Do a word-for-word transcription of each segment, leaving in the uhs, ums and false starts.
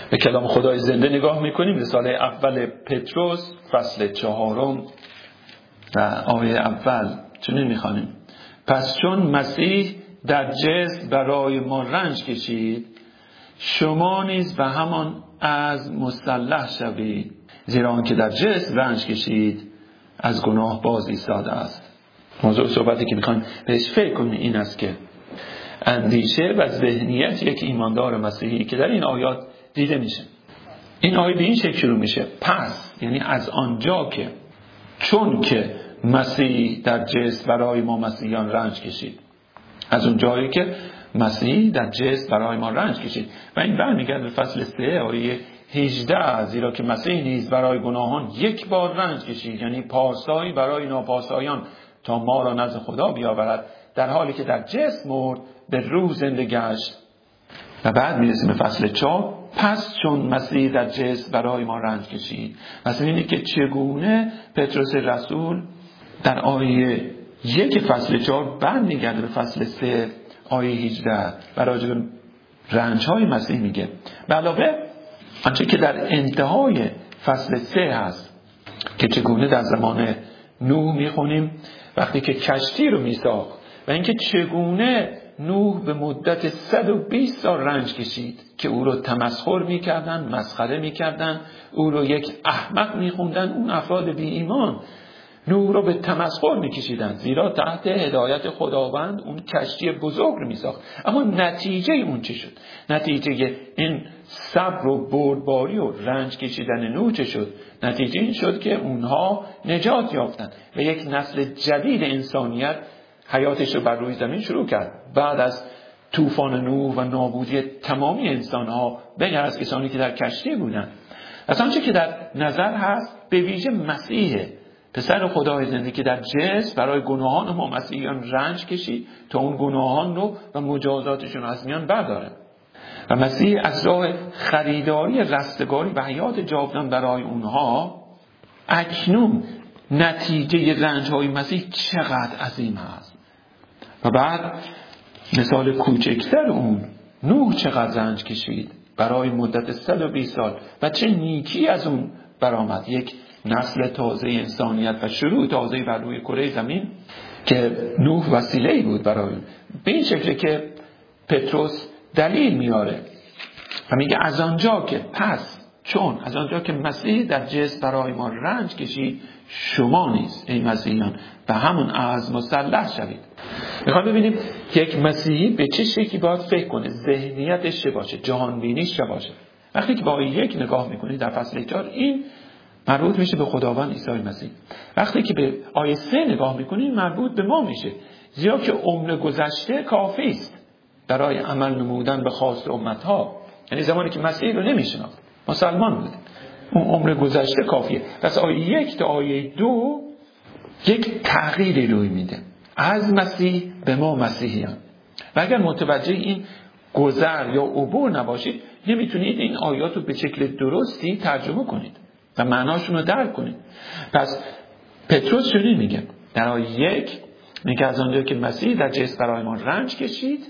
به کلام خدای زنده نگاه میکنیم. رساله اول پتروس فصل چهارم و آیه اول چنین میخوانیم: پس چون مسیح در جسم برای ما رنج کشید، شما نیز به همان از مسلح شوید، زیرا آنکه در جسم رنج کشید از گناه باز ایستاده است. موضوع صحبتی که میخوایم بهش فکر کنیم این است که اندیشه و ذهنیت یک ایماندار مسیحی که در این آیات دیده میشه. این آیه به این شکل شروع میشه: پس، یعنی از آنجا که، چون که مسیح در جسم برای ما مسیحیان رنج کشید. از اون جایی که مسیح در جسم برای ما رنج کشید. و این برمیگرده به فصل سه آیه هجده: زیرا که مسیح نیز برای گناهان یک بار رنج کشید، یعنی پارسایی برای ناپارسایان، تا ما را نزد خدا بیاورد، در حالی که در جسم مرد به روح زنده گشت. و بعد میرسیم به فصل چهار: پس چون مسیح در جسم برای ما رنج کشید. مثلا اینه که چگونه پتروس رسول در آیه یک فصل چهار برمیگرده به فصل سه آیه هجده و راجع به رنج‌های مسیح میگه. به علاوه آنچه که در انتهای فصل سه هست که چگونه در زمان نوح میخونیم وقتی که کشتی رو میساخت و اینکه چگونه نوح به مدت صد و بیست سال رنج کشید که او رو تمسخر میکردن، مسخره میکردن، او رو یک احمق میخوندن. اون افراد بی ایمان نوح رو به تمسخر میکشیدن، زیرا تحت هدایت خداوند اون کشتی بزرگ رو میساخت. اما نتیجه اون چه شد؟ نتیجه این صبر و بردباری و رنج کشیدن نوح چه شد؟ نتیجه این شد که اونها نجات یافتند و یک نسل جدید انسانیت حیاتش رو بر روی زمین شروع کرد. بعد از طوفان نوح و نابودی تمامی انسانها بغیر از کسانی که در کشتی بودند. از آنچه که در نظر هست به ویژه مسیح پسر خدای زنده که در جسم برای گناهان ما مسیحیان رنج کشید تا اون گناهان رو و مجازاتشون از میان برداره. و مسیح از راه خریداری رستگاری و حیات جاودان برای اونها اکنون نتیجه رنج‌های مسیح چقدر عظیم هست. و بعد مثال کوچکتر اون، نوح چقدر رنج کشید برای مدت صد و بیست سال و چه نیکی از اون برآمد، یک نسل تازه انسانیت و شروع تازه بر روی کره زمین که نوح وسیله‌ای بود برای اون. به این شکل که پتروس دلیل میاره و میگه از آنجا که، پس چون از آنجا که مسیح در جسم برای ما رنج کشید، شما نیز ای مسیحیان به همون از مسلح شوید. میخوام ببینیم یک مسیحی به چه شکلی باید فکر کنه، ذهنیتش چه باشه، جهان بینیش چه باشه. وقتی که با آیه یک نگاه میکنید در فصل چهار، این مربوط میشه به خداوند عیسی مسیح. وقتی که به آیه سه نگاه میکنید مربوط به ما میشه، زیرا که عمر گذشته کافی است برای عمل نمودن به خواست امتها. یعنی زمانی که مسیح رو نمیشناخت، مسلمان بود، اون عمر گذشته کافیه. پس آیه یک تا آیه دو یک تغییری روی میده از مسیح به ما مسیحیان. و اگر متوجه این گذر یا عبور نباشید، نمیتونید این آیات رو به شکل درستی ترجمه کنید و معناشون رو درک کنید. پس پتروس چنین میگه در آیه یک، میگه از آنجا که مسیح در جسم برای ما رنج کشید،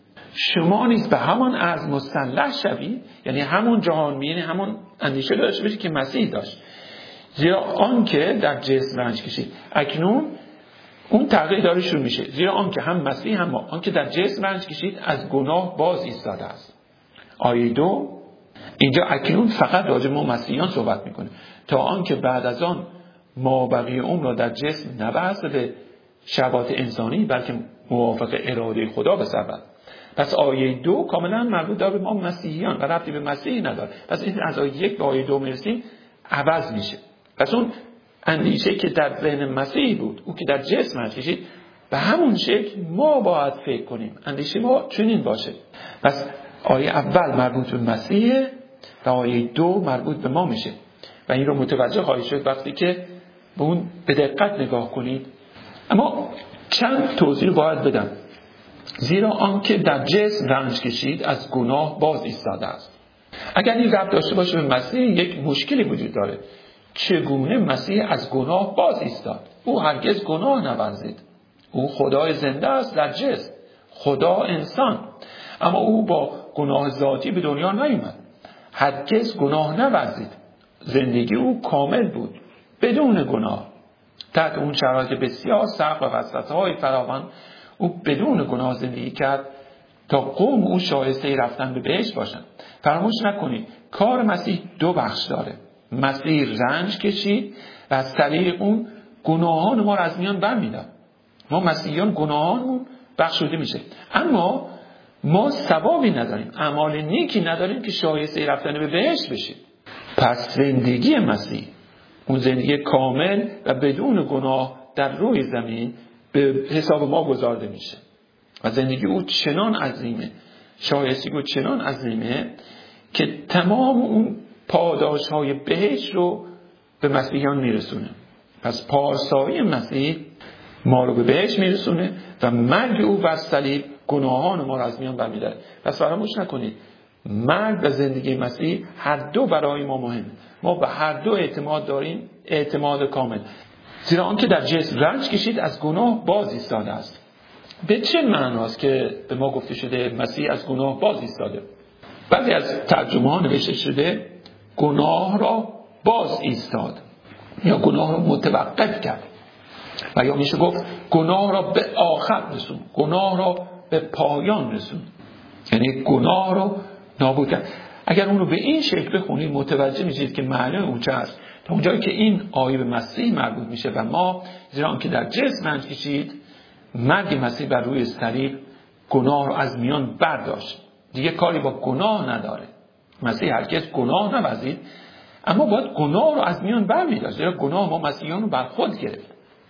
شما نیز به همان از مسلح شوید، یعنی همون جهان بینی، همون اندیشه داشته باشید که مسیح داشت، زیرا آن که در جسم رنج کشید. اکنون اون تغییر داره شروع میشه، زیرا آن که هم مسیح هم ما، آن که در جسم رنج کشید از گناه باز ایستاده است. آیه دو اینجا اکنون فقط راجع به ما مسیحیان صحبت میکنه، تا آن که بعد از آن ما بقیه عمر را در جسم نبسته به شهوات انسانی، بلکه موافق اراده خدا بسرد. پس آیه دو کاملا مربوط داره به ما مسیحیان و ربطی به مسیح نداره. پس این از آیه یک به آیه دو میرسیم عوض میشه. پس اون اندیشه که در ذهن مسیح بود، او که در جسم رنج کشید، به همون شکل ما باید فکر کنیم، اندیشه ما چنین باشه. پس آیه اول مربوط به مسیح و آیه دو مربوط به ما میشه و این رو متوجه خواهید شد وقتی که به اون به دقت نگاه کنید. اما چند توضیح باید بدم. زیرا آنکه در جسم رنج کشید از گناه باز ایستاده است. اگر این ربط داشته باشه به مسیح، یک مشکلی وجود داره. چگونه مسیح از گناه باز ایستاد؟ او هرگز گناه نورزید. او خدای زنده است در جسم، خدا انسان، اما او با گناه ذاتی به دنیا نیامد. هرگز گناه نورزید. زندگی او کامل بود، بدون گناه. تحت اون شرایط بسیار سخت و وسوسه‌های فراوان او بدون گناه زندگی کرد تا قوم او شایسته رفتن به بهشت باشند. فراموش نکنید کار مسیح دو بخش داره. مسیح رنج کشید و از طریق اون گناهان ما را از میان برمی‌دارد. ما مسیحیان گناهانمون بخشوده میشه، اما ما ثوابی نداریم، اعمال نیکی نداریم که شایسته رفتن به بهشت بشیم. پس زندگی مسیح، اون زندگی کامل و بدون گناه در روی زمین به حساب ما گذارده میشه و زندگی او چنان عظیمه، شایستگی او چنان عظیمه که تمام اون پاداش های بهشت رو به مسیحیان میرسونه. پس پارسایی مسیح ما رو به بهشت میرسونه و مرگ او بر صلیب گناهان ما رو از میان برمی‌داره. پس فراموش نکنید مرگ و زندگی مسیح هر دو برای ما مهمه. ما به هر دو اعتماد داریم، اعتماد کامل. زیرا آنکه در جسم رنج کشید از گناه باز ایستاده است. به چه معناست که به ما گفته شده مسیح از گناه باز ایستاده؟ بعضی از ترجمه ها نوشته شده گناه را باز ایستاد یا گناه را متوقف کرد و یا میشه گفت گناه را به آخر رسون، گناه را به پایان رسون، یعنی گناه را نابود کرد. اگر اون رو به این شکل بخونید متوجه میشید که معنی اون چه است. تا اونجایی که این آیه به مسیح مربوط میشه و ما زیرا آنکه در جسم رنج کشید، مرگ مسیح بر روی صلیب گناه رو از میان برداشت، دیگه کاری با گناه نداره. مسیح هرگز گناه نورزید، اما باید گناه رو از میان برمی‌داشت. زیرا گناه ما مسیحیان رو بر خود گرفت،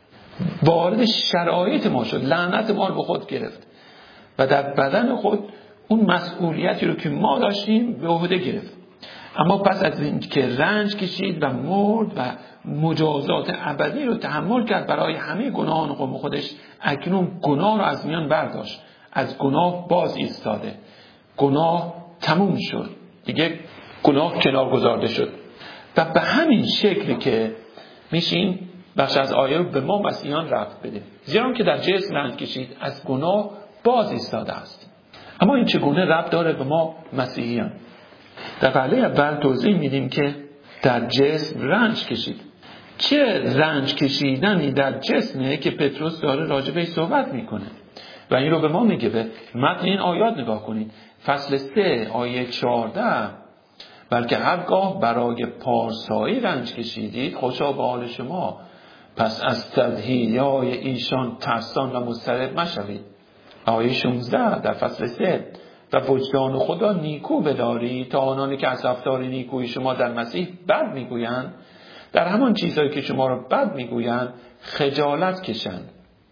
وارد شرایط ما شد، لعنت ما رو به خود گرفت و در بدن خود اون مسئولیتی رو که ما داشتیم به عهده گرفت. اما پس از این که رنج کشید و مرد و مجازات ابدی رو تحمل کرد برای همه گناهان قوم خودش، اکنون گناه رو از میان برداشت، از گناه باز ایستاده، گناه تموم شد، دیگه گناه کنار گذارده شد. و به همین شکلی که میشین بخش از آیه رو به ما مسیحیان ربط بده، زیرا که در جسم رنج کشید از گناه باز ایستاده است. اما این چگونه ربط داره به ما مسیحیان؟ در فقره اول توضیح میدیم که در جسم رنج کشید. چه رنج کشیدنی در جسمه که پتروس داره راجع بهش صحبت میکنه و این رو به ما میگه. به متن این آیات نگاه کنید، فصل سه آیه چهارده، بلکه هرگاه برای پارسایی رنج کشیدید خوشا به حال شما، پس از تضحیه‌های ایشان ترسان و مضطرب مشوید. آیه شانزده در فصل سه، و وجدان خدا نیکو بداری تا آنانی که از رفتار نیکوی شما در مسیح بد میگویند در همان چیزهایی که شما را بد میگویند خجالت کشند.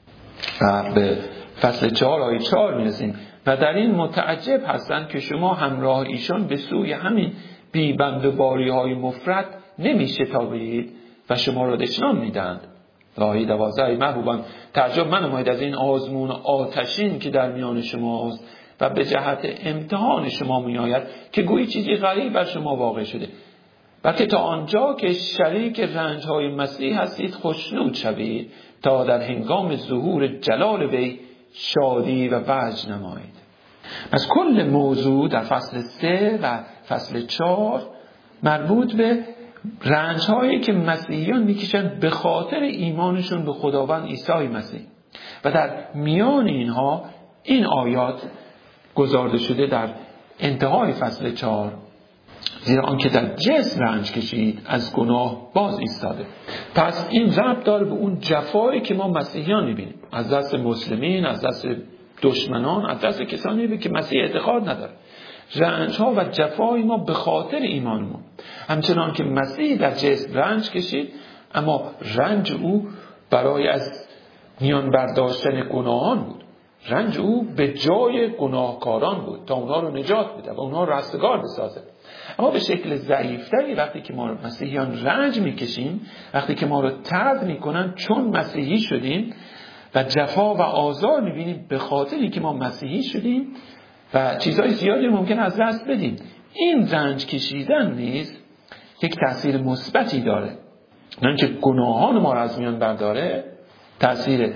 و به فصل چهار آیه چهار میرسیم، و در این متعجب هستند که شما همراه ایشان به سوی همین بیبند و باری های مفرد نمیشتابید و شما را دشنام میدند. و آیه دوازده، محبوبان تعجب منمایید از این آزمون آتشین که در میان شماست و به جهت امتحان شما می آید که گویی چیزی غریب بر شما واقع شده، بلکه تا آنجا که شریک رنج‌های مسیح هستید خوشنود شوید تا در هنگام ظهور جلال وی شادی و وجد نمایید. از کل موضوع در فصل سه و فصل چهار مربوط به رنج‌هایی که مسیحیان میکشند به خاطر ایمانشون به خداوند عیسی مسیح، و در میان اینها این آیات گزارده شده در انتهای فصل چهار، زیرا آنکه در جسم رنج کشید از گناه باز ایستاده. پس این ربط داره به اون جفایی که ما مسیحیان میبینیم از دست مسلمین، از دست دشمنان، از دست کسانی که مسیح اعتقاد نداره. رنج ها و جفای ما به خاطر ایمانمون، همچنان که مسیح در جسم رنج کشید، اما رنج او برای از میان برداشتن گناهان بود. رنج او به جای گناهکاران بود تا اونها رو نجات بده و اونها رو رستگار بسازه. اما به شکل ضعیفتری وقتی که ما مسیحیان رنج میکشیم، وقتی که ما رو طرد میکنن چون مسیحی شدیم و جفا و آزار میبینیم به خاطر اینکه ما مسیحی شدیم و چیزهای زیادی ممکن از دست بدیم، این رنج کشیدن نیز یک تأثیر مثبتی داره. نه اینکه گناهان ما رو از میان برداره، تأثیر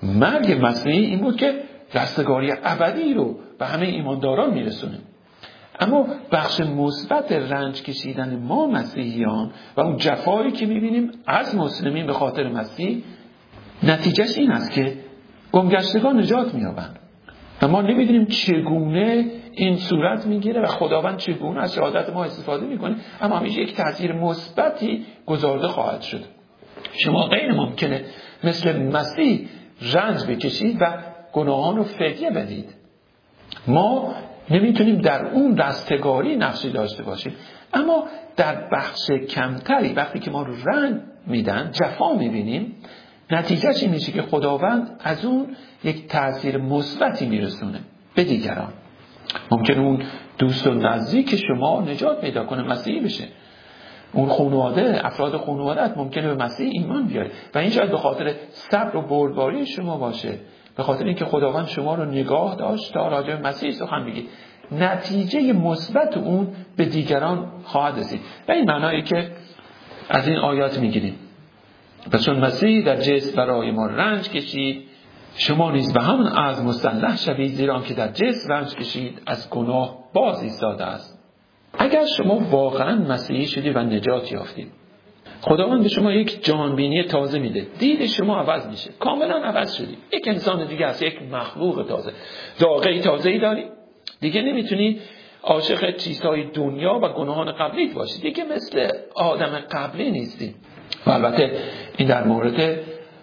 مرگ مسیح این بود که رستگاری ابدی رو به همه ایمانداران میرسونه. اما بخش مثبت رنج کشیدن ما مسیحیان و اون جفایی که میبینیم از مسلمین به خاطر مسیح، نتیجهش این است که گمگشتگان نجات مییابند و ما نمیدونیم چگونه این صورت میگیره و خداوند چگونه از شهادت ما استفاده میکنه، اما همیشه یک تاثیر مثبتی گذارده خواهد شد. شما غیر ممکنه مثل مسیح رنج بکشید و گناهان رو فدیه بدید. ما نمیتونیم در اون رستگاری نقشی داشته باشیم، اما در بخش کمتری وقتی که ما رو رنج میدن، جفا میبینیم، نتیجهش این میشه که خداوند از اون یک تأثیر مثبتی میرسونه به دیگران. ممکن اون دوست و نزدیک شما نجات پیدا کنه، مسیحی بشه. اون خانواده، افراد خانواده‌ات ممکنه به مسیح ایمان بیاره و این شاید به خاطر صبر و بردباری شما باشه، به خاطر اینکه خداوند شما رو نگاه داشت تا راجع به مسیح سخن بگید. نتیجه مثبت اون به دیگران خواهد رسید و این معنایی که از این آیات میگیریم. پس چون مسیح در جسم برای ما رنج کشید، شما نیز به همون از مسلح شوید، زیرا که در جسم رنج کشید از گناه باز ایستاده است. اگر شما واقعا مسیحی شدید و نجات یافتید، خداوند به شما یک جانبینی تازه میده، دید شما عوض میشه، کاملا عوض شدید، یک انسان دیگه هست، یک مخلوق تازه، ذائقه تازه‌ای داری. دیگه نمیتونی عاشق چیزهای دنیا و گناهان قبلیت باشی، دیگه مثل آدم قبلی نیستی. و البته این در مورد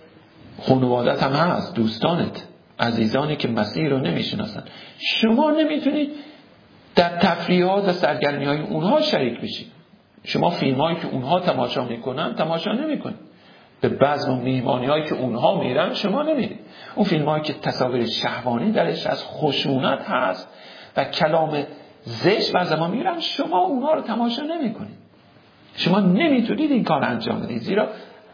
خانوادت هم هست، دوستانت، عزیزانی که مسیح رو نمیشناسن. شما نمیتونید در تفریحات و سرگرمی‌های اونها شریک بشید. شما فیلمایی که اونها تماشا میکنن تماشا نمیکنید. به بزم و میهمانی‌هایی که اونها میرن شما نمیرید. اون فیلمایی که تصاویر شهوانی درش از خشونت هست و کلام زشت بر زبان میرن، شما اونها رو تماشا نمیکنید. شما نمیتونید این کار انجام بدید، زیرا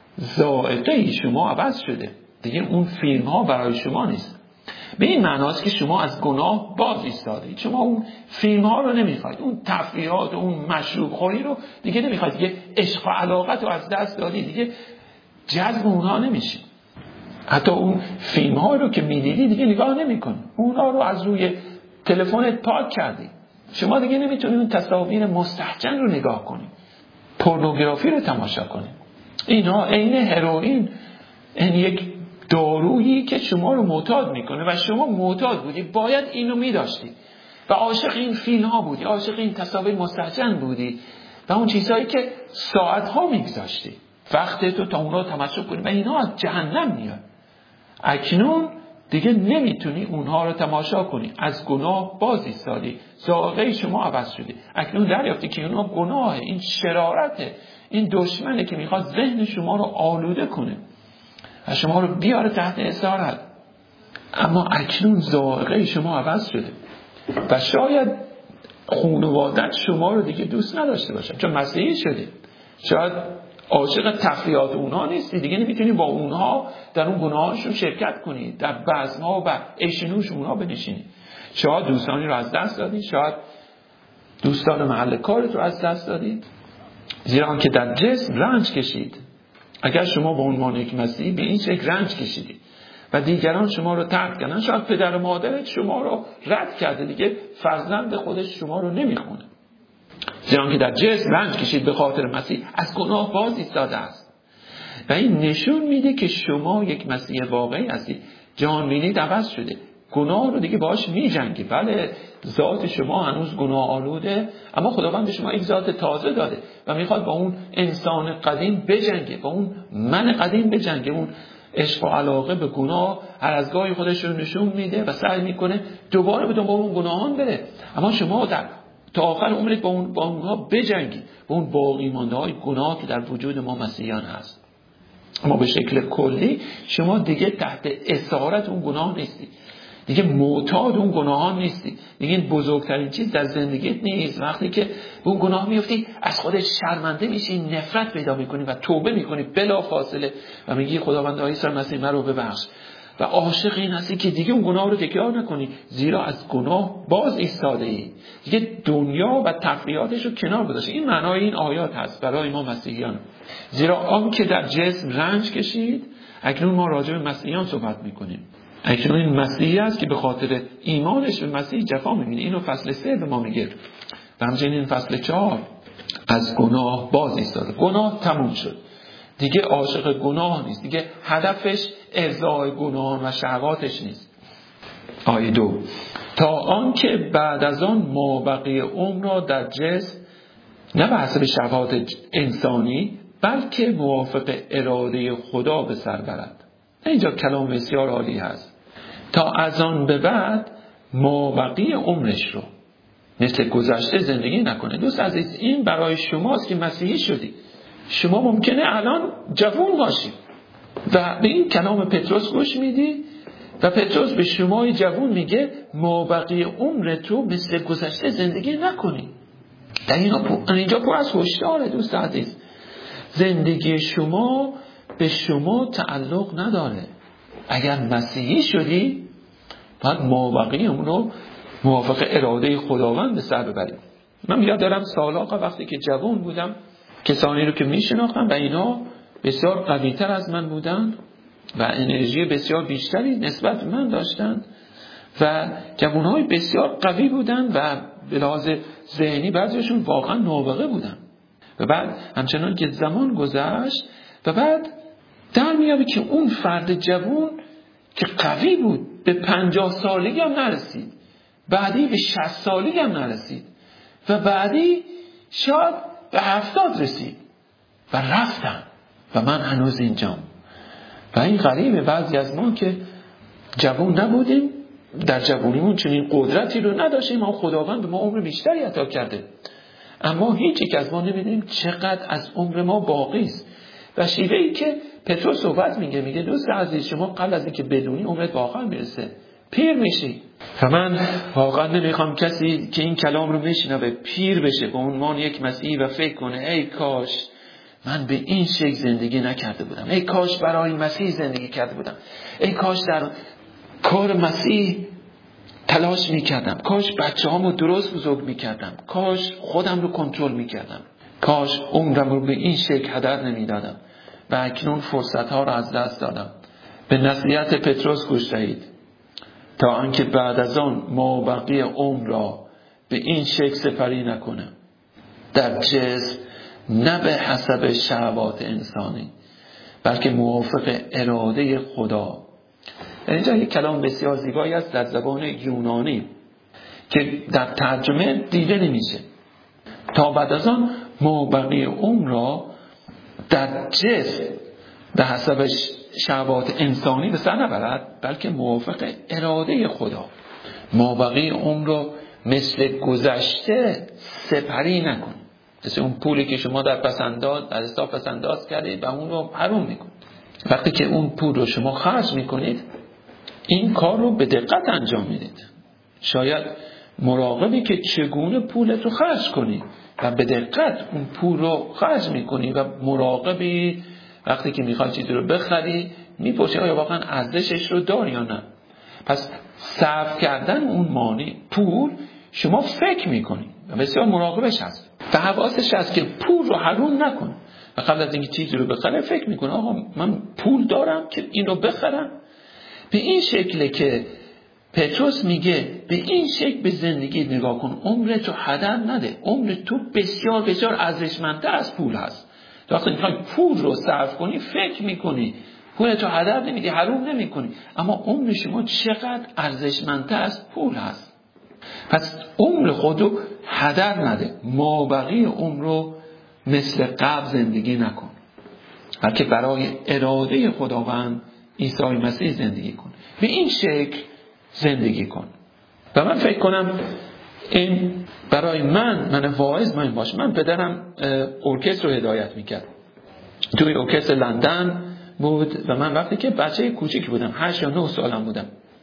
ذائقه شما عوض شده. دیگه اون فیلم ها برای شما نیست. به این معناست که شما از گناه باز ایستادید. شما اون فیلم ها رو نمیخواید، اون تفریحات و اون مشروب خوری رو دیگه نمیخواید. دیگه عشق و علاقت رو از دست دادید، دیگه جذب اونها نمیشید. حتی اون فیلم ها رو که میدیدی دیگه نگاه نمیکنید، اونها رو از روی تلفنت پاک کردید. شما دیگه نمیتونید اون تصاویر مستهجن رو نگاه کنید، پورنوگرافی رو تماشا کنید. اینا عین هروئین، این یک دارویی که شما رو معتاد میکنه و شما معتاد بودی، باید اینو میداشتی و عاشق این فیلم ها بودی، عاشق این تصاویر مستهجن بودی و اون چیزهایی که ساعت ها میگذاشتی وقت تو تا اون رو تماشا کنی و اینا از جهنم میاد. اکنون دیگه نمیتونی اونها رو تماشا کنی، از گناه باز ایستادی، ذائقه شما عوض شده. اکنون دریافتی که اونها گناه، این شرارته، این دشمنه که میخواد ذهن شما رو آلوده کنه و شما رو بیاره تحت اسارت. اما اکنون ذائقه شما عوض شده و شاید خانواده‌ات شما رو دیگه دوست نداشته باشه چون مسیحی شده. شاید عاشق تفریحات اونها نیستی، دیگه نمیتونی با اونها در اون گناهاشون شرکت کنی، در بزم‌ها و عیش و نوش اونها بنشینی. شاید دوستانی رو از دست دادی، شاید دوستان محل کارت رو از دست دادی، زیرا که در جسم رنج کشید. اگر شما به عنوان یک مسیحی به این شکل رنج کشیدی و دیگران شما رو ترک کردن، شاید پدر و مادرت شما رو رد کرده، دیگه فرزند خودش شما رو نمیخونه. زیرا که در جسم رنج کشید به خاطر مسیح، از گناه باز ایستاده است. و این نشون میده که شما یک مسیح واقعی هستی، جانبینیت عوض شده، گناه رو دیگه باهاش میجنگی. بله ذات شما هنوز گناه آلوده، اما خداوند به شما یک ذات تازه داده و میخواد با اون انسان قدیم بجنگه، با اون من قدیم بجنگه. اون عشق و علاقه به گناه هر از گاهی خودش رو نشون میده و سعی میکنه دوباره به دنبال اون گناهان بره. اما شما در تا آخر عمرت با اون با اونها بجنگی، با اون باقی مانده های گناه که در وجود ما مسیحیان هست. اما به شکل کلی شما دیگه تحت اسارت اون گناه نیستی، دیگه معتاد اون گناهان نیستی، دیگه این بزرگترین چیز در زندگیت نیست. وقتی که به اون گناه میفتی از خودت شرمنده میشی، نفرت پیدا میکنی و توبه میکنی بلا فاصله و میگی خداوند عیسی مسیح من رو ببخش و عاشق این هستی که دیگه اون گناه رو تکرار نکنی، زیرا از گناه باز ایستاده ای، دیگه دنیا و تفریحاتش رو کنار گذاشتی. این معنای این آیات هست برای ما مسیحیان. زیرا آن که در جسم رنج کشید، اکنون ما راجع به مسیحیان صحبت میکنیم. اکنون این مسیحی است که به خاطر ایمانش به مسیح جفا می‌بینه. اینو فصل سه به ما میگه. و همچنین فصل چهار از گناه باز ایستاده. گناه تموم شد، دیگه عاشق گناه نیست، دیگه هدفش ارضای گناه و شهواتش نیست. آیه دو، تا آنکه بعد از آن مابقی عمر را در جسم نه به حسب شهوات انسانی بلکه موافق اراده خدا به سر برد. اینجا کلام بسیار عالی هست. تا از آن به بعد مابقی عمرش رو مثل گذشته زندگی نکنه. دوست عزیز، این برای شماست که مسیحی شدی. شما ممکنه الان جوان باشی و به این کلام پتروس گوش میدی و پتروس به شما جوان میگه مابقی عمرت رو مثل گذشته زندگی نکنی. در اینجا پر از هشداره دوست عزیز. زندگی شما به شما تعلق نداره. اگر مسیحی شدی باید مابقی عمر رو موافق اراده خداوند به سر ببرید. من یاد دارم سالها وقتی که جوان بودم کسانی رو که میشناختم و اینا بسیار قوی‌تر از من بودن و انرژی بسیار بیشتری نسبت به من داشتن و جوانهای بسیار قوی بودن و به لحاظ ذهنی بعضیشون واقعا نابغه بودن. و بعد همچنان که زمان گذشت و بعد در میابی که اون فرد جوان که قوی بود به پنجاه سالگی هم نرسید، بعدی به شصت سالگی هم نرسید و بعدی شاید به هفتاد رسید و رفتن و من هنوز اینجام. و این غریبه بعضی از ما که جوان نبودیم، در جوانیمون چنین قدرتی رو نداشتیم، ما خداوند به ما عمر بیشتری عطا کرده، اما هیچ یک از ما نمیدونیم چقدر از عمر ما باقی است. و شیوهی که پتروس صحبت میگه میگه دوست عزیز شما قبل از اینکه بدونی عمرت واقعا میرسه پیر میشی. و من واقعا نمیخوام کسی که این کلام رو میشنوه پیر بشه به عنوان یک مسیحی و فکر کنه ای کاش من به این شکل زندگی نکرده بودم، ای کاش برای مسیح زندگی کرده بودم، ای کاش در کار مسیح تلاش میکردم، کاش بچه هامو درست بزرگ میکردم، کاش خودم رو کنترل میکردم، کاش عمرم رو به این شکل هدر نمیدادم و اکنون فرصت ها رو از دست دادم. به نصیحت پتروس گوش دهید تا آنکه بعد از آن مابقی عمر را به این شکل سپری نکنم در جسم نه به حسب شهوات انسانی بلکه موافق اراده خدا. اینجا یک کلام بسیار زیبایی است در زبان یونانی که در ترجمه دیده نمیشه. تا بعد از آن مابقی عمر را در جسم به حسب شهوات انسانی به سر نبرد بلکه موافق اراده خدا. مابقی عمر را مثل گذشته سپری نکن، مثل اون پولی که شما در پسنداز در حساب پسنداز کردید و اون رو حروم میکنید. وقتی که اون پول رو شما خرج میکنید این کار رو به دقت انجام میدید. شاید مراقبی که چگونه پولت رو خرج کنی و به دقت اون پول رو خرج میکنی و مراقبی وقتی که میخوای چیزی رو بخری میپرسی آیا واقعا ارزشش رو داری یا نه. پس صرف کردن اون مانی پول شما فکر میکنی و بسیار مراقبش هست و حواسش هست که پول رو حروم نکن و قبل از اینکه چیزی رو بخره فکر میکنه آقا من پول دارم که این رو بخرم. به این شکله که پتروس میگه به این شکل به زندگی نگاه کن، عمرت رو هدر نده. عمر تو بسیار بسیار ارزشمندتر از پول هست. وقتی میخوای پول رو صرف کنی فکر میکنی، پولت رو هدر نمیدی، حروم نمیکنی، اما عمر شما چقدر ارزشمندتر از پول هست. پس عمر خود رو هدر نده، مابقی عمر رو مثل قبل زندگی نکن بلکه برای اراده خداوند عیسی مسیح زندگی کن. به این شکل زندگی کن. و من فکر کنم این برای من من واعظ من باش. من پدرم ارکستر رو هدایت میکرد، توی ارکستر لندن بود و من وقتی که بچه کوچیک بودم هشت یا نه سالم بودم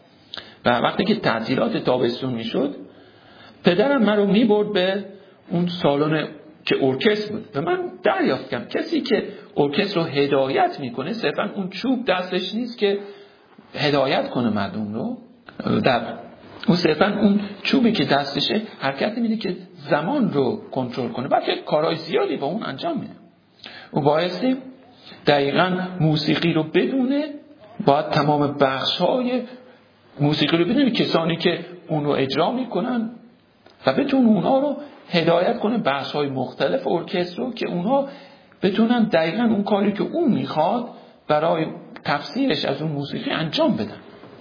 و وقتی که تعطیلات تابستون میشد پدرم من رو میبرد به اون سالن که ارکستر بود و من دریافت کردم کسی که ارکستر رو هدایت میکنه صرفا اون چوب دستش نیست که هدایت کنه مردم رو، در اون صرفا اون چوبی که دستشه حرکت میده که زمان رو کنترل کنه، بلکه کارهای زیادی با اون انجام میده. اون بایستی دقیقاً موسیقی رو بدونه، باید تمام بخش‌های موسیقی رو بدونی کسانی که اون رو اجرا میکنن و بتون اونها رو هدایت کنه بخش‌های مختلف ارکستر رو که اونها بتونن دقیقاً اون کاری که اون میخواد برای تفسیرش از اون موسیقی انجام بدن.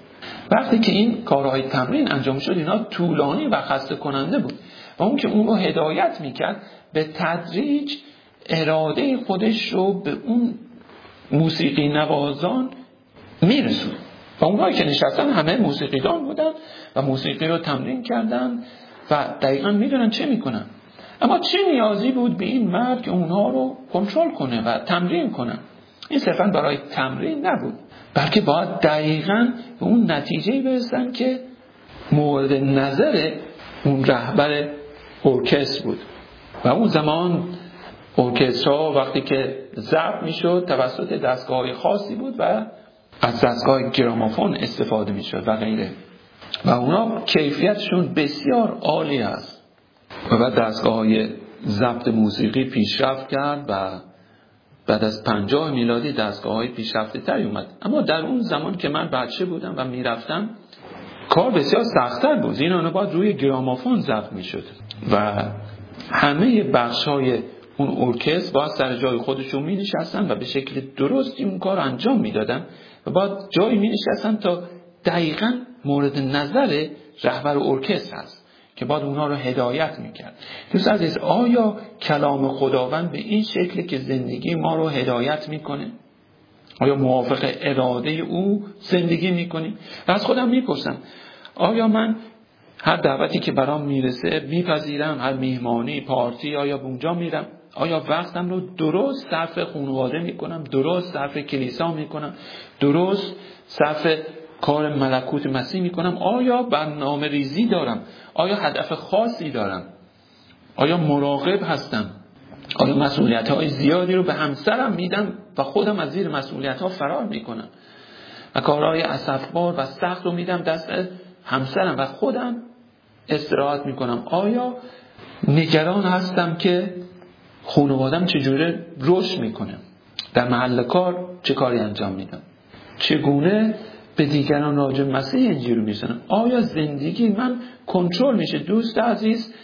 وقتی که این کارهای تمرین انجام شد اینا طولانی و خسته کننده بود و اون که اون رو هدایت میکرد به تدریج اراده خودش رو به اون موسیقی نوازان میرسون و اونهایی که نشستن همه موسیقیدان بودن و موسیقی رو تمرین کردن و دقیقاً میدونن چه میکنن. اما چه نیازی بود به این مرد که اونها رو کنترل کنه و تمرین کنه؟ این صرفاً برای تمرین نبود، بلکه باید دقیقاً به اون نتیجه برسن که مورد نظر اون رهبر ارکستر بود. و اون زمان ارکسترها وقتی که ضبط میشد توسط دستگاه‌های خاصی بود و از دستگاه گرامافون استفاده میشد و غیره و اونا کیفیتشون بسیار عالی است و بعد دستگاه‌های ضبط موسیقی پیشرفت کرد و بعد از پنجاه میلادی دستگاه‌های پیشرفته تری اومد. اما در اون زمان که من بچه بودم و میرفتم کار بسیار سخت‌تر بود. این اونها باید روی گرامافون ضبط میشد و همه بخش‌های اون ارکستر باید سر جای خودشون می نشستن و به شکل درستی اون کار انجام می دادن و باید جایی می نشستن تا دقیقاً مورد نظر رهبر ارکستر هست که باید اونها رو هدایت می کرد. دوست عزیز، آیا کلام خداوند به این شکل که زندگی ما رو هدایت می کنه؟ آیا موافق اراده او زندگی می کنیم؟ و از خودم می پرسم آیا من هر دعوتی که برام میرسه میپذیرم؟ هر میهمانی پارتی آیا اونجا میرم؟ آیا وقتم رو درست صرف خانواده میکنم؟ درست صرف کلیسا میکنم؟ درست صرف کار ملکوت مسیح میکنم؟ آیا برنامه ریزی دارم؟ آیا هدف خاصی دارم؟ آیا مراقب هستم؟ آیا مسئولیت های زیادی رو به همسرم میدم و خودم از زیر مسئولیت ها فرار میکنم و کارهای اسفبار و سخت رو میدم دست همسرم و خودم استراحت میکنم؟ آیا نگران هستم که خانوادم چجوری رشد میکنه؟ در محل کار چه کاری انجام میدم؟ چگونه به دیگران راجع به مسیح انجیل میرسونم؟ آیا زندگی من کنترل میشه؟ دوست عزیز،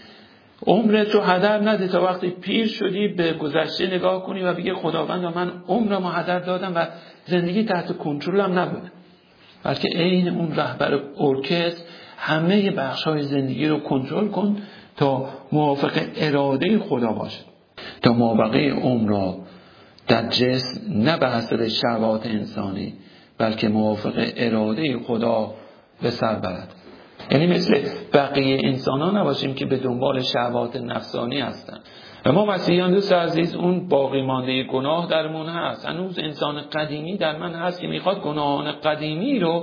عمرت رو هدر نده تا وقتی پیر شدی به گذشته نگاه کنی و بگی خداوند من عمرم رو هدر دادم و زندگی تحت کنترلم نبوده، بلکه عین اون رهبر ارکستر همه بخش‌های زندگی رو کنترل کن تا موافق اراده خدا باشه، تا مابقی عمر را در جسم نه به حسب شهوات انسانی بلکه موافق اراده خدا به سر برد. یعنی مثل بقیه انسان‌ها نباشیم که به دنبال شهوات نفسانی هستن. و ما مسیحیان دوست عزیز اون باقی مانده گناه درمون هست. هنوز انسان قدیمی در من هست که میخواد گناهان قدیمی رو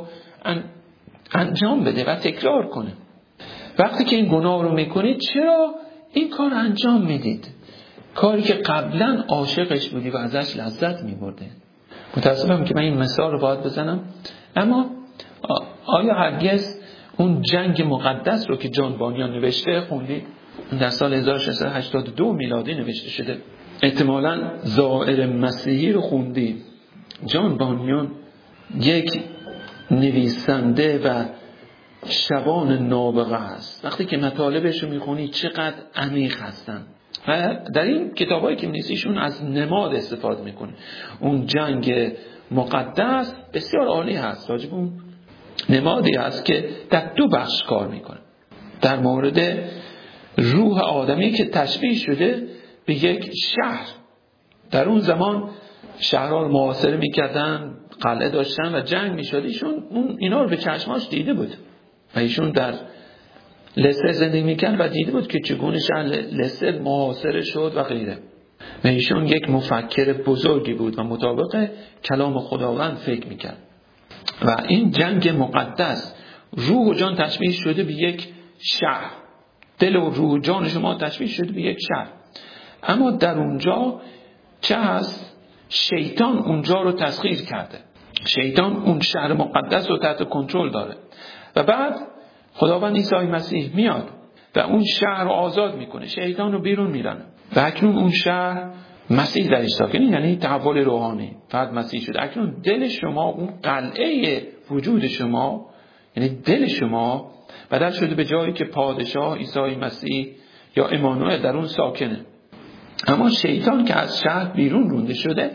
انجام بده و تکرار کنه. وقتی که این گناه رو میکنید چرا این کار انجام میدید؟ کاری که قبلا عاشقش بودی و ازش لذت میبرده. متاسفم که من این مثال رو باید بزنم، اما آیا هرگز اون جنگ مقدس رو که جان بانیان نوشته خوندید؟ در سال هزار و ششصد و هشتاد و دو میلادی نوشته شده. احتمالاً زائر مسیحی رو خوندید. جان بانیان یک نویسنده و شبان نابغه است. وقتی که مطالبش رو میخونی چقدر عمیق هستن و در این کتابایی که می‌نویسیشون از نماد استفاده میکنه. اون جنگ مقدس بسیار عالی هست، راجب اون نمادی هست که در دو بخش کار میکنه. در مورد روح آدمی که تشبیه شده به یک شهر. در اون زمان شهرها رو محاصره میکردن، قلعه داشتن و جنگ میشد. ایشون اون اینا رو به چشماش دیده بود و ایشون در لستر زندگی میکرد و دیده بود که چگونه شهر لستر محاصره شد و غیره. و ایشون یک مفکر بزرگی بود و مطابق کلام خداوند فکر میکرد. و این جنگ مقدس روح و جان تشبیه شده به یک شهر. دل و روح و جان شما تشبیه شده به یک شهر. اما در اونجا چه هست؟ شیطان اونجا رو تسخیر کرده. شیطان اون شهر مقدس رو تحت کنترل داره و بعد خداوند عیسی مسیح میاد و اون شهر رو آزاد میکنه، شیطان رو بیرون میرانه و اکنون اون شهر مسیح درش ساکنه، یعنی تحول روحانی. فرد مسیح شد. اکنون دل شما، اون قلعه وجود شما، یعنی دل شما بدل شده به جایی که پادشاه عیسی مسیح یا امانوئل در اون ساکنه. اما شیطان که از شهر بیرون رونده شده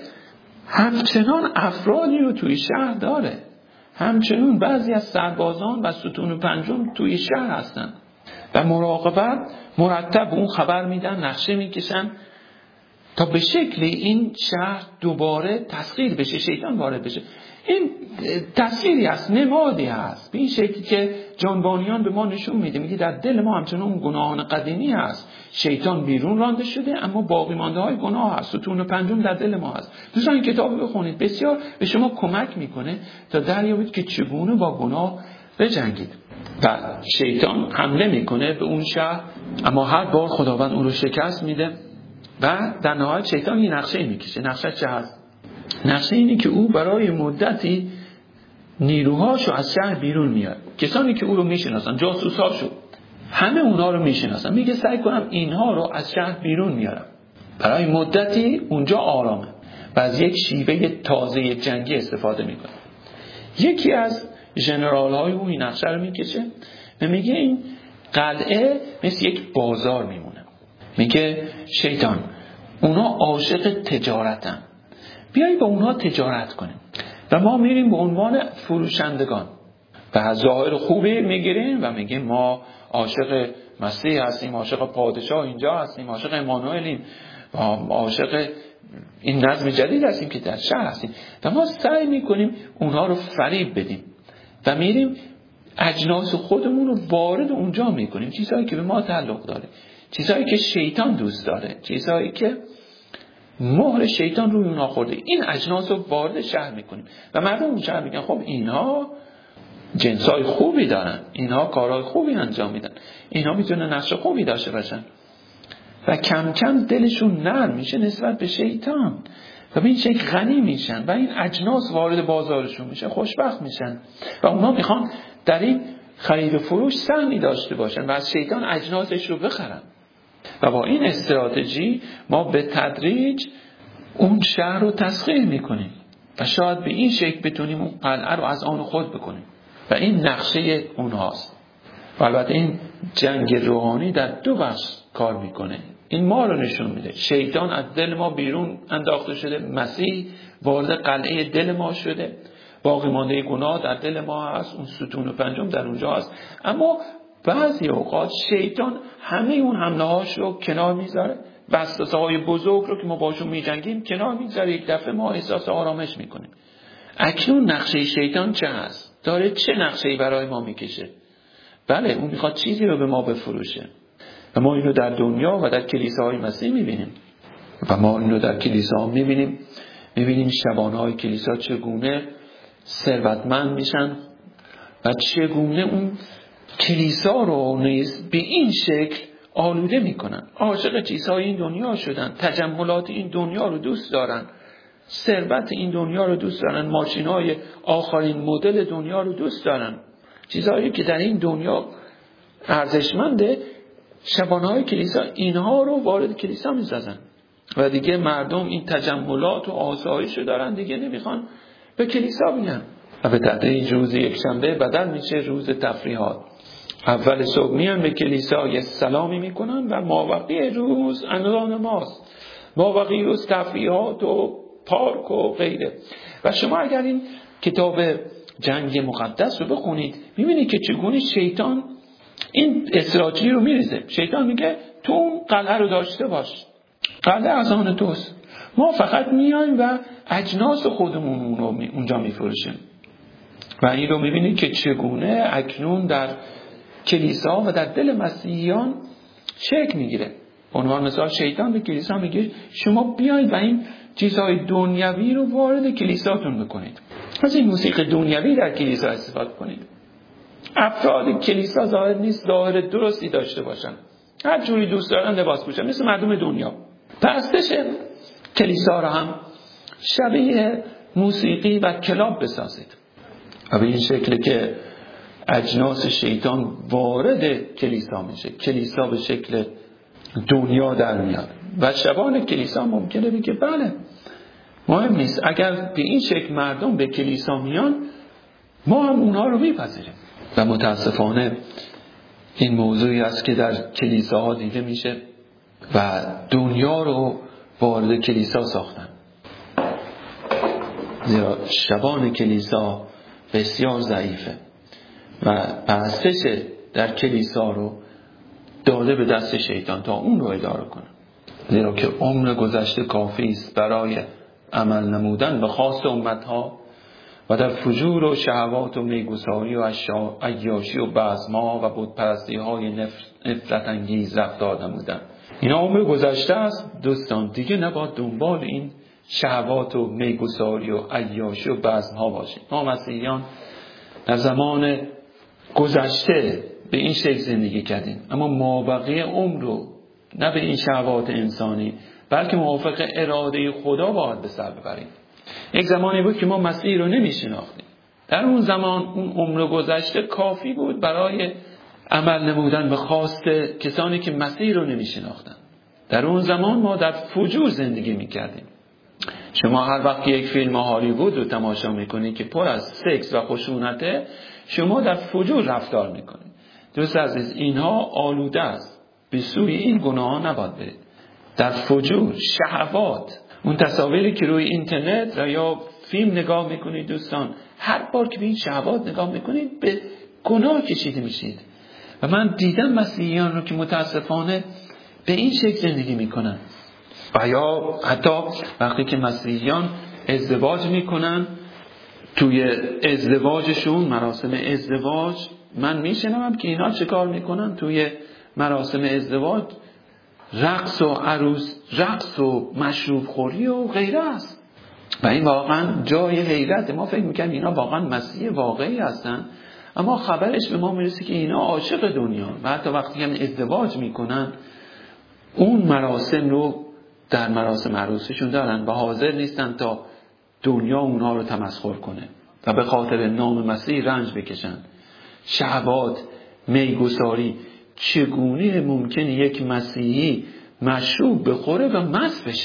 همچنان افرادی رو توی شهر داره، همچنان بعضی از سربازان و ستون پنجم توی شهر هستن و مراقبت مرتب اون خبر میدن، نقشه میکشن تا به شکلی این شهر دوباره تسخیر بشه، شیطان وارد بشه. این تصویری هست، نمادی هست، به این شکلی که جانبانیان به ما نشون میده، میگه در دل ما همچنان گناهان قدیمی هست، شیطان بیرون رانده شده اما باقی مانده های گناه هست، ستون پنجم در دل ما هست. دوستان این کتاب رو بخونید، بسیار به شما کمک میکنه تا دریابید که چگونه با گناه بجنگید. و شیطان حمله میکنه به اون شهر، اما هر بار خداوند اون رو شکست میده و در نهایت شیطان این نقشه میکشه. نقشه چه هست؟ نقشه اینه که او برای مدتی نیروهاشو از شهر بیرون میاره. کسانی که او رو میشناسن، جاسوساشو، همه اونها رو میشناسن، میگه سعی کنم اینها رو از شهر بیرون میارم. برای مدتی اونجا آرامه و از یک شیوه تازه جنگی استفاده میکنه. یکی از ژنرال های او این نقشه رو میکشه و میگه این قلعه مثل یک بازار میمونه. میگه شیطان اونا عاشق تجارتن، بیایی با اونها تجارت کنیم و ما میریم به عنوان فروشندگان و ظاهر خوبی میگیریم و میگیم ما عاشق مسیح هستیم، عاشق پادشاه اینجا هستیم، عاشق امانوئلیم، عاشق این نظم جدید هستیم که در شهر هستیم و ما سعی میکنیم اونها رو فریب بدیم و میریم اجناس خودمون رو وارد اونجا میکنیم، چیزهایی که به ما تعلق داره، چیزهایی که شیطان دوست داره، چیزهایی که مهر شیطان روی اونها خورده، این اجناس رو وارد شهر میکنیم و مردم اون شهر میگن خب اینها جنسای خوبی دارن، اینها کارهای خوبی انجام میدن، اینها میتونه نقش خوبی داشته باشن و کم کم دلشون نرم میشه نسبت به شیطان و به این شکل غنی میشن و این اجناس وارد بازارشون میشه، خوشبخت میشن و اونا میخوان در این خرید و فروش سهمی داشته باشن و از شیطان اجناسش رو بخرن. و با این استراتژی ما به تدریج اون شهر رو تسخیر میکنیم و شاید به این شکل بتونیم اون قلعه رو از آن خود بکنیم و این نقشه اونهاست. و البته این جنگ روحانی در دو بخش کار میکنه. این ما رو نشون میده شیطان از دل ما بیرون انداخته شده، مسیح وارد قلعه دل ما شده، باقی مانده گناه در دل ما هست، اون ستون پنجم در اونجا هست. اما بعضی اوقات شیطان همه اون حمله هاش رو کنار میذاره، وسوسه های بزرگ رو که ما باشون میجنگیم کنار میذاره، یک دفعه ما احساس آرامش میکنیم. اکنون نقشه شیطان چه هست؟ داره چه نقشه‌ای برای ما میکشه؟ بله، اون میخواد چیزی رو به ما بفروشه و ما اینو در دنیا و در کلیساهای مسیح میبینیم و ما اینو در کلیساها میبینیم میبینیم شبانه‌های کلیسا چگونه ثروتمند میشن و چگونه اون کلیسا رو نیز به این شکل آلوده میکنن، عاشق چیزهای این دنیا شدن، تجملات این دنیا رو دوست دارن، ثروت این دنیا رو دوست دارن، ماشین‌های آخرین مدل دنیا رو دوست دارن، چیزهایی که در این دنیا ارزشمنده. شبانه‌های کلیسا اینها رو وارد کلیسا می‌سازن و دیگه مردم این تجملات و آسایش رو دارن، دیگه نمیخوان به کلیسا بیان و به تدریج روز یکشنبه بدل میشه روز تفریحات. اول صبح میان به کلیسا یه سلامی میکنن و مابقی روز انران ماست، مابقی روز تفریحات و پارک و غیره. و شما اگر این کتاب جنگ مقدس رو بخونید میبینید که چگونه شیطان این استراتژی رو میریزه. شیطان میگه تو اون قلعه رو داشته باش، قلعه از آن توست، ما فقط میایم و اجناس خودمون رو اونجا میفروشیم. و این رو میبینید که چگونه اکنون در کلیسا و در دل مسیحیان شکل میگیره. عنوان مثال شیطان به کلیسا میگه شما بیایید و این چیزهای دنیوی رو وارد کلیساتون بکنید، از این موسیقی دنیوی در کلیسا استفاده کنید. افراد کلیسا ظاهر نیست ظاهر درستی داشته باشن، هر جوری دوست دارن لباس پوشن مثل مردم دنیا. پرستش کلیسا رو هم شبیه موسیقی و کلاب بسازید و به این شکل که اجناس شیطان وارد کلیسا میشه، کلیسا به شکل دنیا در میاد و شبان کلیسا ممکنه بگه بله مهم نیست، اگر به این شکل مردم به کلیسا میان ما هم اونها رو میپذیریم. و متاسفانه این موضوعی است که در کلیساها دیده میشه و دنیا رو وارد کلیسا ساختن. زیرا شبان کلیسا بسیار ضعیفه و پرستش در کلیسا رو داده به دست شیطان تا اون رو اداره کنه. زیرا که عمر گذشته کافی است برای عمل نمودن به خواست امتها و در فجور و شهوات و میگساری و عیاشی و بزم‌ها و بتپرستی های نفرت انگیز رفتار نمودن. اینا عمر گذشته است دوستان، دیگه نباید دنبال این شهوات و میگساری و عیاشی و بزم‌ها باشیم. ما مسیحیان در زمان گذشته به این شکل زندگی کردیم، اما مابقی عمر رو نه به این شهوات انسانی بلکه موافق اراده خدا باید به سر ببریم. یک زمانی بود که ما مسیح رو نمی‌شناختیم. در اون زمان اون عمر گذشته کافی بود برای عمل نمودن به خواست کسانی که مسیح رو نمی‌شناختن. در اون زمان ما در فجور زندگی می‌کردیم. شما هر وقت یک فیلم هالیوود رو تماشا می‌کنید که پر از سکس و خشونته، شما در فجور رفتار می‌کنید. دوست عزیز، اینها آلوده است. به سوی این گناه نباید برید. در فجور، شهوات، اون تصاویری که روی اینترنت و یا فیلم نگاه میکنید دوستان، هر بار که به این شهوات نگاه میکنید به گناه کشیده میشید. و من دیدم مسیحیان رو که متاسفانه به این شکل زندگی میکنن. و یا حتی وقتی که مسیحیان ازدواج میکنن، توی ازدواجشون، مراسم ازدواج، من میشنوم که اینا چه کار میکنن توی مراسم ازدواج؟ رقص و عروس رقص و مشروب خوری و غیره است. و این واقعا جای حیرت. ما فکر میکنیم اینا واقعا مسیح واقعی هستن، اما خبرش به ما میرسه که اینا عاشق دنیا و حتی وقتی هم ازدواج میکنن اون مراسم رو در مراسم عروسیشون دارن و حاضر نیستن تا دنیا اونها رو تمسخر کنه و به خاطر نام مسیح رنج بکشن. شهوات، میگساری. چگونه ممکنه یک مسیحی مشروب بخوره و مست بشه؟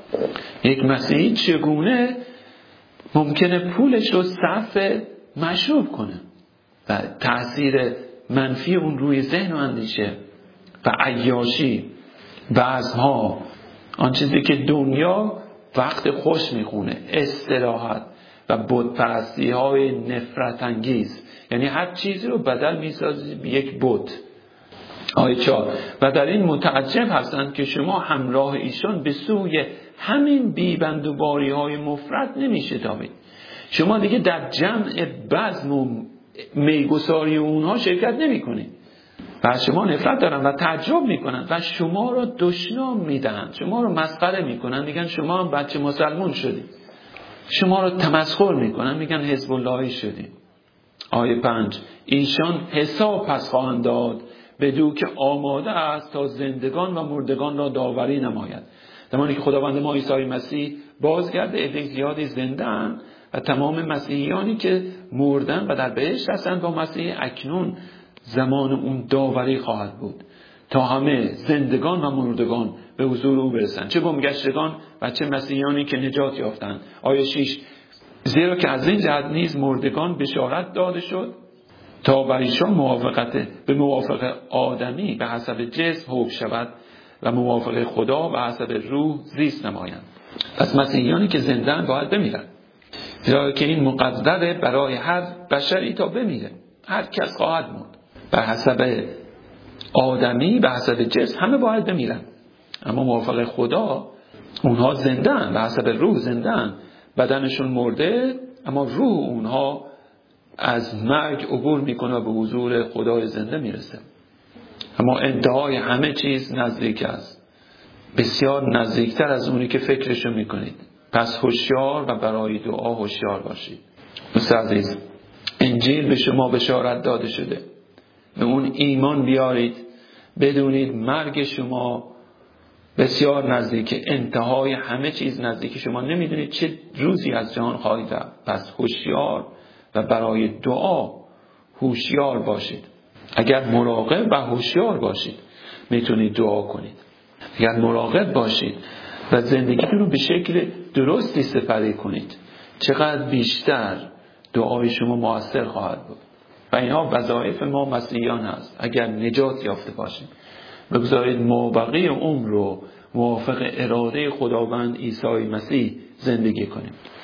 یک مسیحی چگونه ممکنه پولش رو صرف مشروب کنه و تأثیر منفی اون روی ذهن و اندیشه و عیاشی، بزم‌ها، آن چیزی که دنیا وقت خوش میخونه، استراحت و بتپرستی های نفرت انگیز، یعنی هر چیزی رو بدل میسازی به یک بت. آیه چهار: و در این متعجب هستند که شما همراه ایشان به سوی همین بیبندوباری های مفرط نمیشتابید. شما دیگه در جمع بزم و میگساری اونها شرکت نمی کنید و شما نفرت دارن و تعجب میکنن و شما رو دشنام میدن، شما رو مسخره میکنن، میگن شما هم بچه مسلمون شدید، شما رو تمسخر میکنن، میگن حزب اللهی شدید. آیه پنج: ایشان حساب پس خواهند داد بدو که آماده است تا زندگان و مردگان را داوری نماید. زمانی که خداوند ما عیسی مسیح بازگرده، عده زیادی زنده اند و تمام مسیحیانی که مردن و در بهشت هستند با مسیح، اکنون زمان اون داوری خواهد بود تا همه زندگان و مردگان به حضور او برسند، چه گمگشتگان و چه مسیحیانی که نجات یافتند. آیه شش: زیرا که از این جهت نیز مردگان بشارت داده شد تا بر ایشان موافقت به موافق آدمی به حسب جسم حکم شود و موافق خدا به حسب روح زیست نمایند. پس مسیحیانی که زنده‌اند باید بمیرن، زیرا که این مقدره برای هر بشری تا بمیره. هر کس خواهد مرد به حسب آدمی، به حسب جسم، همه باید بمیرن. اما موافق خدا اونها زنده‌اند، به حسب روح زنده‌اند. بدنشون مرده اما روح اونها از مرگ عبور میکنه و به حضور خدای زنده میرسه. اما انتهای همه چیز نزدیک است، بسیار نزدیکتر از اونی که فکرشو میکنید. پس هوشیار و برای دعا هوشیار باشید. دوست عزیز، انجیل به شما بشارت داده شده، به اون ایمان بیارید، بدونید مرگ شما بسیار نزدیک، انتهای همه چیز نزدیک. شما نمیدونید چه روزی از جهان خواهید رفت. پس هوشیار و برای دعا هوشیار باشید. اگر مراقب و هوشیار باشید میتونید دعا کنید. اگر مراقب باشید و زندگیتون رو به شکل درستی سپری کنید، چقدر بیشتر دعای شما مؤثر خواهد بود. و اینها وظایف ما مسیحیان هست. اگر نجات یافته باشیم بگذارید مابقی عمر رو موافق اراده خداوند عیسی مسیح زندگی کنیم.